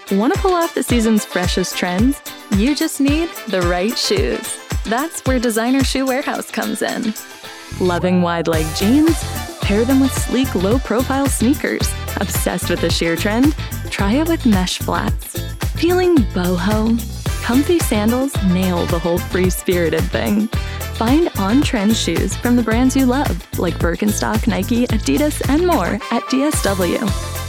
Want to pull off the season's freshest trends? You just need the right shoes. That's where Designer Shoe Warehouse comes in. Loving wide leg jeans? Pair them with sleek, low-profile sneakers. Obsessed with the sheer trend? Try it with mesh flats. Feeling boho? Comfy sandals nail the whole free-spirited thing. Find on-trend shoes from the brands you love, like Birkenstock, Nike, Adidas, and more at DSW.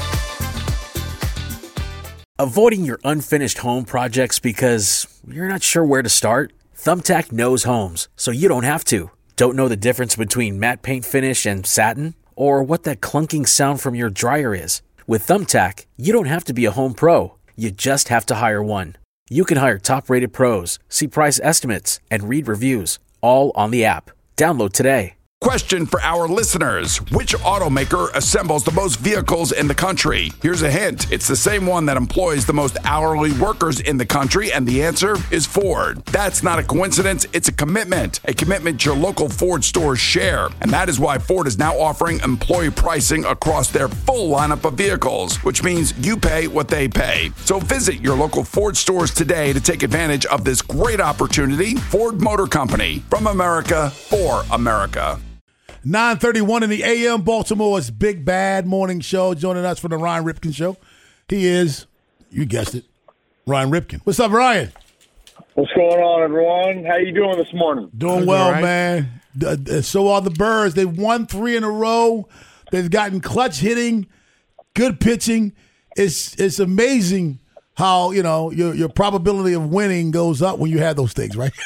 Avoiding your unfinished home projects because you're not sure where to start? Thumbtack knows homes, so you don't have to. Don't know the difference between matte paint finish and satin? Or what that clunking sound from your dryer is? With Thumbtack, you don't have to be a home pro. You just have to hire one. You can hire top-rated pros, see price estimates, and read reviews, all on the app. Download today. Question for our listeners. Which automaker assembles the most vehicles in the country? Here's a hint. It's the same one that employs the most hourly workers in the country, and the answer is Ford. That's not a coincidence. It's a commitment your local Ford stores share. And that is why Ford is now offering employee pricing across their full lineup of vehicles, which means you pay what they pay. So visit your local Ford stores today to take advantage of this great opportunity. Ford Motor Company, from America, for America. 9:31 in the AM, Baltimore's Big Bad Morning Show. Joining us for the Ryan Ripken Show. He is, you guessed it, Ryan Ripken. What's up, Ryan? What's going on, everyone? How you doing this morning? Doing well, right, man. So are the Birds. They've won 3 in a row. They've gotten clutch hitting, good pitching. It's amazing how, you know, your probability of winning goes up when you have those things, right?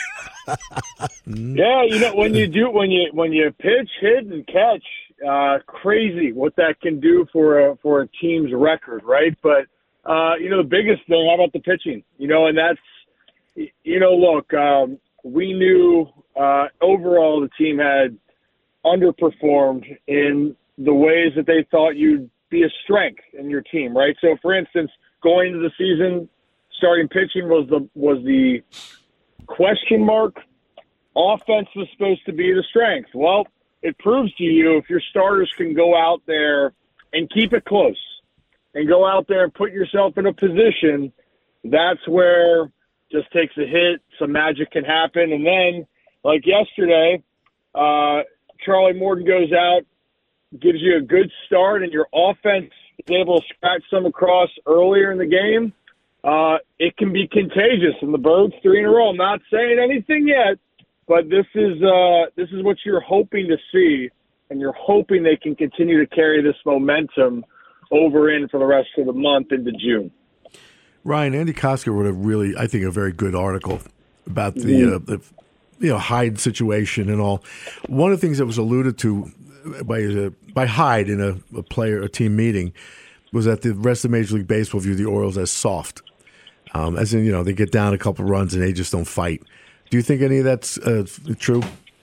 Yeah, you know, when you pitch, hit, and catch, crazy what that can do for a team's record, right? But you know, the biggest thing, how about the pitching? You know, and that's, you know, look, we knew overall the team had underperformed in the ways that they thought you'd be a strength in your team, right? So, for instance, going into the season, starting pitching was the question mark. Offense was supposed to be the strength. Well, it proves to you if your starters can go out there and keep it close and go out there and put yourself in a position, that's where just takes a hit, some magic can happen. And then, like yesterday, Charlie Morton goes out, gives you a good start, and your offense is able to scratch some across earlier in the game. It can be contagious, and the Birds 3 in a row. I'm not saying anything yet, but this is what you're hoping to see, and you're hoping they can continue to carry this momentum over in for the rest of the month into June. Ryan, Andy Kosker wrote a very good article about the Hyde situation and all. One of the things that was alluded to by Hyde in a team meeting was that the rest of Major League Baseball viewed the Orioles as soft. As in, you know, they get down a couple runs and they just don't fight. Do you think any of that's true?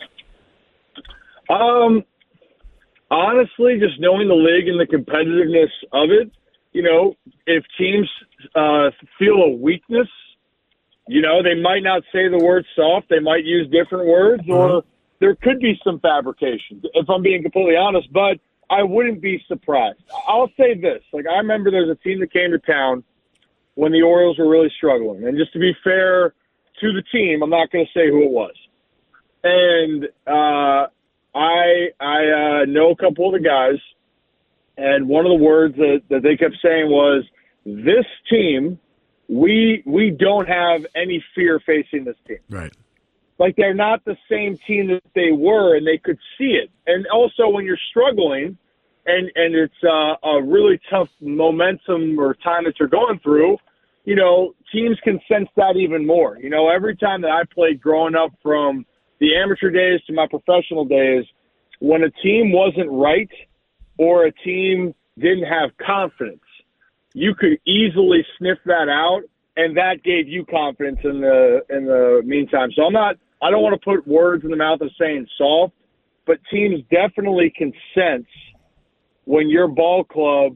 Honestly, just knowing the league and the competitiveness of it, you know, if teams feel a weakness, you know, they might not say the word soft. They might use different words, or there could be some fabrication, if I'm being completely honest. But I wouldn't be surprised. I'll say this. Like, I remember there's a team that came to town when the Orioles were really struggling. And just to be fair to the team, I'm not going to say who it was. And I know a couple of the guys, and one of the words that they kept saying was, this team, we don't have any fear facing this team. Right. Like, they're not the same team that they were, and they could see it. And also, when you're struggling and it's a really tough momentum or time that you're going through, you know, teams can sense that even more. You know, every time that I played growing up, from the amateur days to my professional days, when a team wasn't right or a team didn't have confidence, you could easily sniff that out, and that gave you confidence in the meantime. So I don't want to put words in the mouth of saying soft, but teams definitely can sense when your ball club,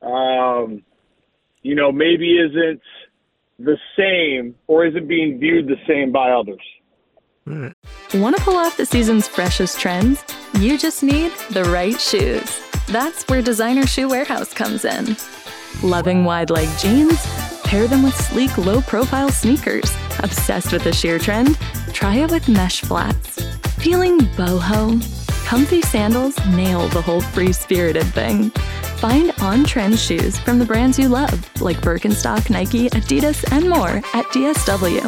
you know, maybe isn't the same or isn't being viewed the same by others. Right. Want to pull off the season's freshest trends? You just need the right shoes. That's where Designer Shoe Warehouse comes in. Loving wide leg jeans? Pair them with sleek, low-profile sneakers. Obsessed with the sheer trend? Try it with mesh flats. Feeling boho? Comfy sandals nail the whole free-spirited thing. Find on-trend shoes from the brands you love, like Birkenstock, Nike, Adidas, and more at DSW.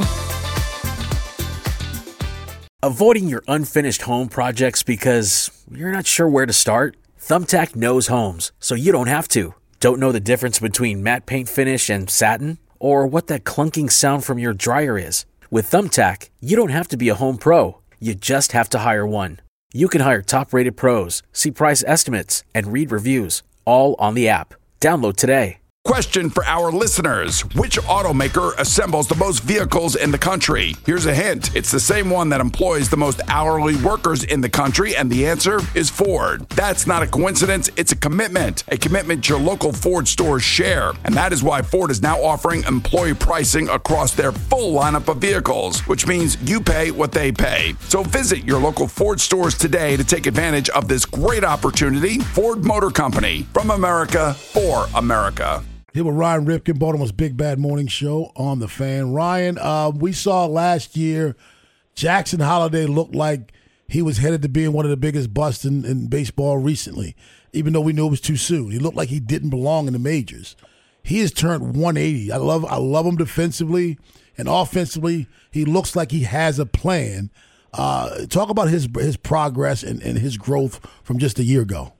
Avoiding your unfinished home projects because you're not sure where to start? Thumbtack knows homes, so you don't have to. Don't know the difference between matte paint finish and satin? Or what that clunking sound from your dryer is? With Thumbtack, you don't have to be a home pro. You just have to hire one. You can hire top-rated pros, see price estimates, and read reviews, all on the app. Download today. Question for our listeners. Which automaker assembles the most vehicles in the country? Here's a hint. It's the same one that employs the most hourly workers in the country, and the answer is Ford. That's not a coincidence. It's a commitment your local Ford stores share. And that is why Ford is now offering employee pricing across their full lineup of vehicles, which means you pay what they pay. So visit your local Ford stores today to take advantage of this great opportunity. Ford Motor Company, from America for America. Here with Ryan Ripken, Baltimore's Big Bad Morning Show on The Fan. Ryan, we saw last year Jackson Holliday looked like he was headed to being one of the biggest busts in baseball recently, even though we knew it was too soon. He looked like he didn't belong in the majors. He has turned 180. I love him defensively and offensively. He looks like he has a plan. Talk about his progress and his growth from just a year ago.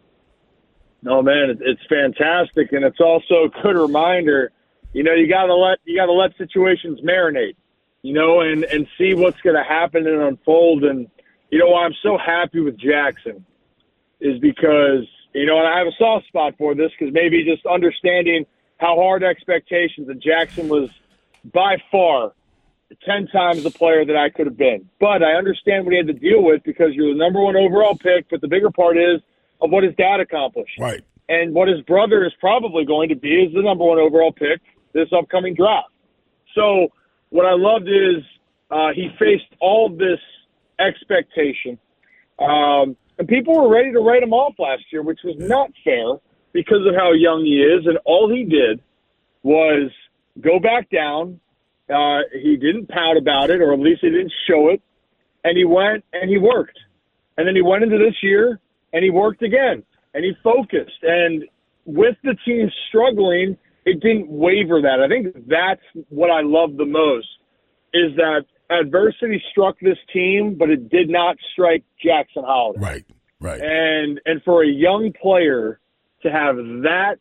No, man, it's fantastic, and it's also a good reminder. You gotta let situations marinate, and see what's going to happen and unfold. And why I'm so happy with Jackson is because and I have a soft spot for this because maybe just understanding how hard expectations, and Jackson was by far 10 times the player that I could have been. But I understand what he had to deal with because you're the number one overall pick. But the bigger part is of what his dad accomplished. Right. And what his brother is probably going to be is the number one overall pick this upcoming draft. So what I loved is he faced all this expectation. And people were ready to write him off last year, which was not fair because of how young he is. And all he did was go back down. He didn't pout about it, or at least he didn't show it. And he went and he worked. And then he went into this year, and he worked again, and he focused. And with the team struggling, it didn't waver that. I think that's what I love the most, is that adversity struck this team, but it did not strike Jackson Holliday. Right. And for a young player to have that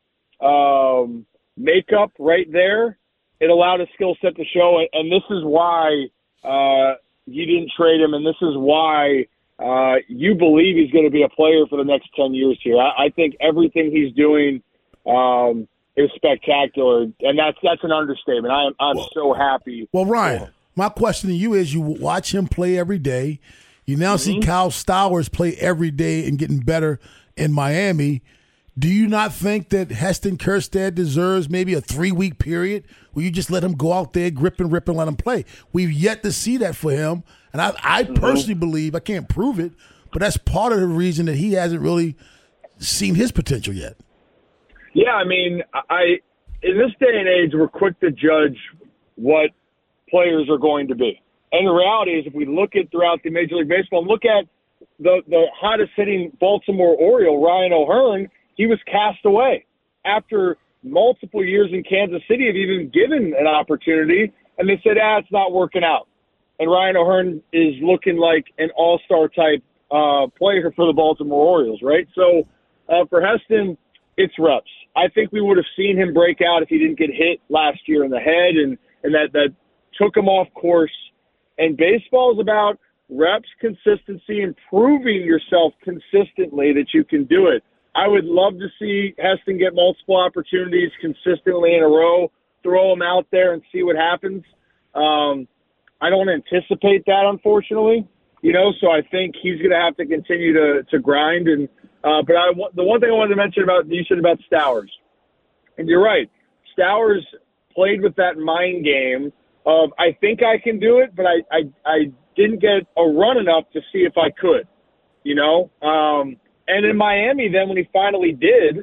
makeup right there, it allowed his skill set to show. And this is why you didn't trade him, and this is why you believe he's going to be a player for the next 10 years here. I think everything he's doing is spectacular, and that's an understatement. I'm so happy. Well, Ryan, my question to you is: you watch him play every day. You now see Kyle Stowers play every day and getting better in Miami. Do you not think that Heston Kjerstad deserves maybe a 3-week period where you just let him go out there, grip and let him play? We've yet to see that for him. And I personally believe, I can't prove it, but that's part of the reason that he hasn't really seen his potential yet. Yeah, I mean, in this day and age, we're quick to judge what players are going to be. And the reality is, if we look at throughout the Major League Baseball, look at the hottest hitting Baltimore Oriole, Ryan O'Hearn, he was cast away after multiple years in Kansas City of even given an opportunity, and they said, it's not working out. And Ryan O'Hearn is looking like an all-star type player for the Baltimore Orioles, right? So for Heston, it's reps. I think we would have seen him break out if he didn't get hit last year in the head, and that took him off course. And baseball is about reps, consistency, and proving yourself consistently that you can do it. I would love to see Heston get multiple opportunities consistently in a row, throw him out there and see what happens. I don't anticipate that, unfortunately, so I think he's going to have to continue to grind. And but the one thing I wanted to mention you said about Stowers, and you're right, Stowers played with that mind game of, I think I can do it, but I didn't get a run enough to see if I could, And in Miami, then when he finally did,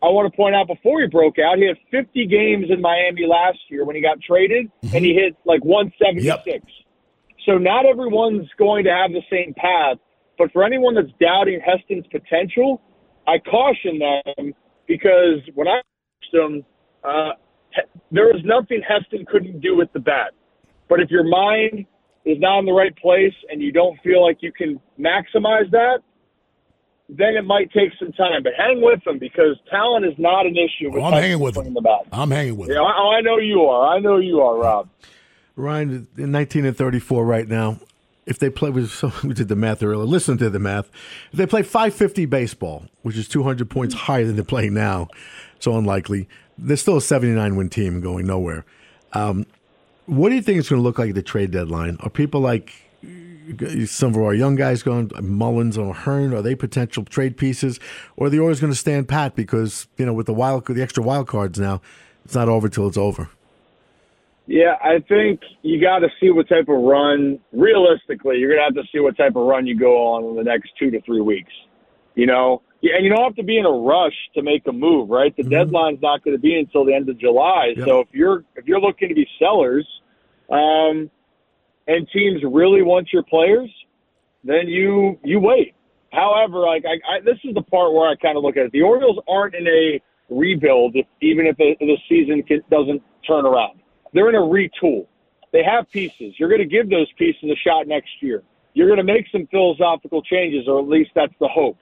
I want to point out before he broke out, he had 50 games in Miami last year when he got traded, and he hit like 176. Yep. So not everyone's going to have the same path. But for anyone that's doubting Heston's potential, I caution them because when I watched him, there was nothing Heston couldn't do with the bat. But if your mind is not in the right place and you don't feel like you can maximize that, then it might take some time. But hang with him because talent is not an issue. I'm hanging with him. I'm hanging with him. I know you are. I know you are, Rob. Ryan, in 19-34 right now, if they play, we did the math earlier, listen to the math. If they play .550 baseball, which is 200 points higher than they're playing now, so unlikely, they're still a 79-win team going nowhere. What do you think it's going to look like at the trade deadline? Are people like some of our young guys going, Mullins or Hearn, are they potential trade pieces? Or are they always going to stand pat because, with the extra wild cards now, it's not over till it's over? Yeah, I think you got to see what type of run, realistically, you're going to have to see what type of run you go on in the next 2 to 3 weeks. And you don't have to be in a rush to make a move, right? The deadline's not going to be until the end of July. Yep. So if you're looking to be sellers, and teams really want your players, then you wait. However, this is the part where I kind of look at it. The Orioles aren't in a rebuild, even if the season doesn't turn around. They're in a retool. They have pieces. You're going to give those pieces a shot next year. You're going to make some philosophical changes, or at least that's the hope.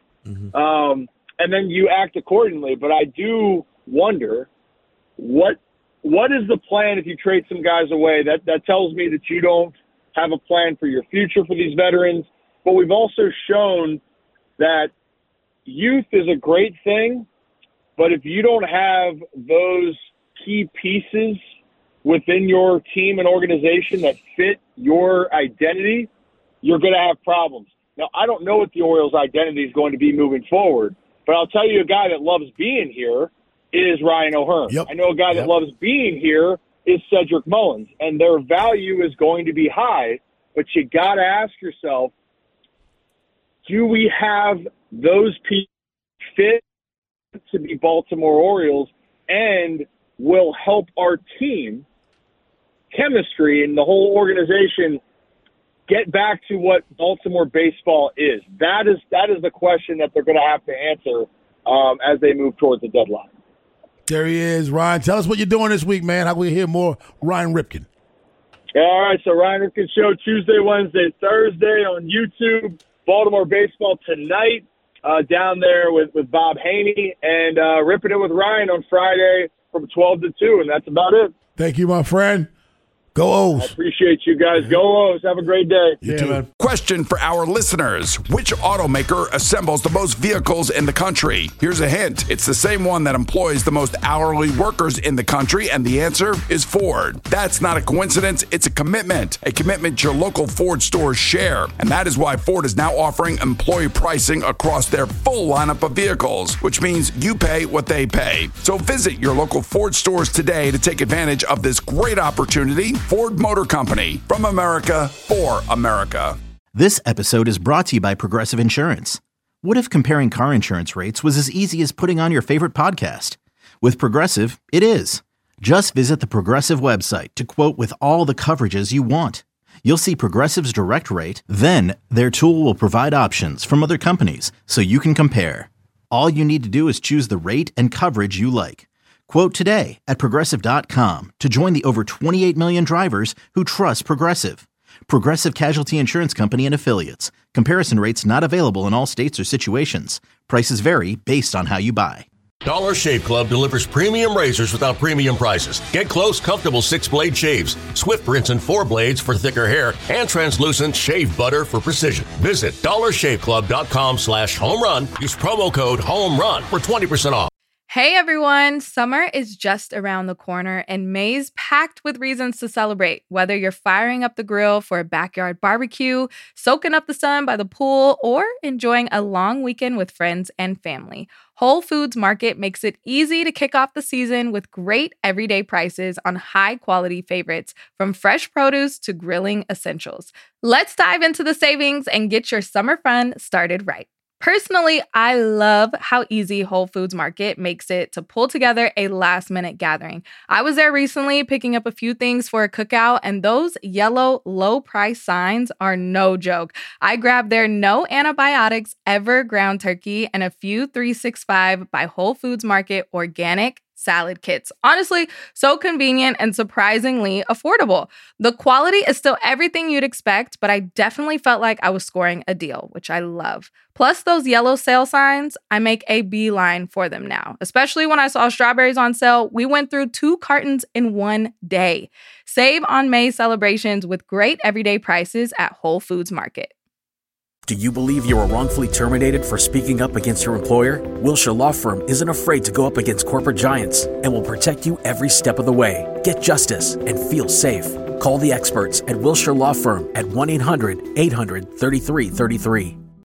And then you act accordingly. But I do wonder what is the plan if you trade some guys away? That tells me that you don't have a plan for your future for these veterans. But we've also shown that youth is a great thing, but if you don't have those key pieces within your team and organization that fit your identity, you're going to have problems. Now, I don't know what the Orioles' identity is going to be moving forward, but I'll tell you a guy that loves being here is Ryan O'Hearn. Yep. I know a guy that loves being here is Cedric Mullins, and their value is going to be high, but you got to ask yourself, do we have those people fit to be Baltimore Orioles and will help our team chemistry and the whole organization get back to what Baltimore baseball is? That is the question that they're going to have to answer as they move towards the deadline. There he is, Ryan. Tell us what you're doing this week, man. How can we hear more Ryan Ripken? All right, so Ryan Ripken Show Tuesday, Wednesday, Thursday on YouTube. Baltimore baseball tonight down there with Bob Haney, and Ripping It with Ryan on Friday from 12 to 2, and that's about it. Thank you, my friend. Go O's. I appreciate you guys. Go O's. Have a great day. You too, man. Question for our listeners. Which automaker assembles the most vehicles in the country? Here's a hint. It's the same one that employs the most hourly workers in the country, and the answer is Ford. That's not a coincidence. It's a commitment your local Ford stores share. And that is why Ford is now offering employee pricing across their full lineup of vehicles, which means you pay what they pay. So visit your local Ford stores today to take advantage of this great opportunity. Ford Motor Company, from America, for America. This episode is brought to you by Progressive Insurance. What if comparing car insurance rates was as easy as putting on your favorite podcast? With Progressive, it is. Just visit the Progressive website to quote with all the coverages you want. You'll see Progressive's direct rate, then their tool will provide options from other companies so you can compare. All you need to do is choose the rate and coverage you like. Quote today at Progressive.com to join the over 28 million drivers who trust Progressive. Progressive Casualty Insurance Company and Affiliates. Comparison rates not available in all states or situations. Prices vary based on how you buy. Dollar Shave Club delivers premium razors without premium prices. Get close, comfortable 6-blade shaves, swift rinse and 4 blades for thicker hair, and translucent shave butter for precision. Visit dollarshaveclub.com/home-run. Use promo code HOME-RUN for 20% off. Hey everyone, summer is just around the corner and May's packed with reasons to celebrate. Whether you're firing up the grill for a backyard barbecue, soaking up the sun by the pool, or enjoying a long weekend with friends and family, Whole Foods Market makes it easy to kick off the season with great everyday prices on high-quality favorites, from fresh produce to grilling essentials. Let's dive into the savings and get your summer fun started right. Personally, I love how easy Whole Foods Market makes it to pull together a last-minute gathering. I was there recently picking up a few things for a cookout, and those yellow low-price signs are no joke. I grabbed their no antibiotics ever ground turkey and a few 365 by Whole Foods Market organic salad kits. Honestly, so convenient and surprisingly affordable. The quality is still everything you'd expect, but I definitely felt like I was scoring a deal, which I love. Plus those yellow sale signs, I make a beeline for them now. Especially when I saw strawberries on sale, we went through 2 cartons in one day. Save on May celebrations with great everyday prices at Whole Foods Market. Do you believe you were wrongfully terminated for speaking up against your employer? Wilshire Law Firm isn't afraid to go up against corporate giants and will protect you every step of the way. Get justice and feel safe. Call the experts at Wilshire Law Firm at 1-800-800-3333.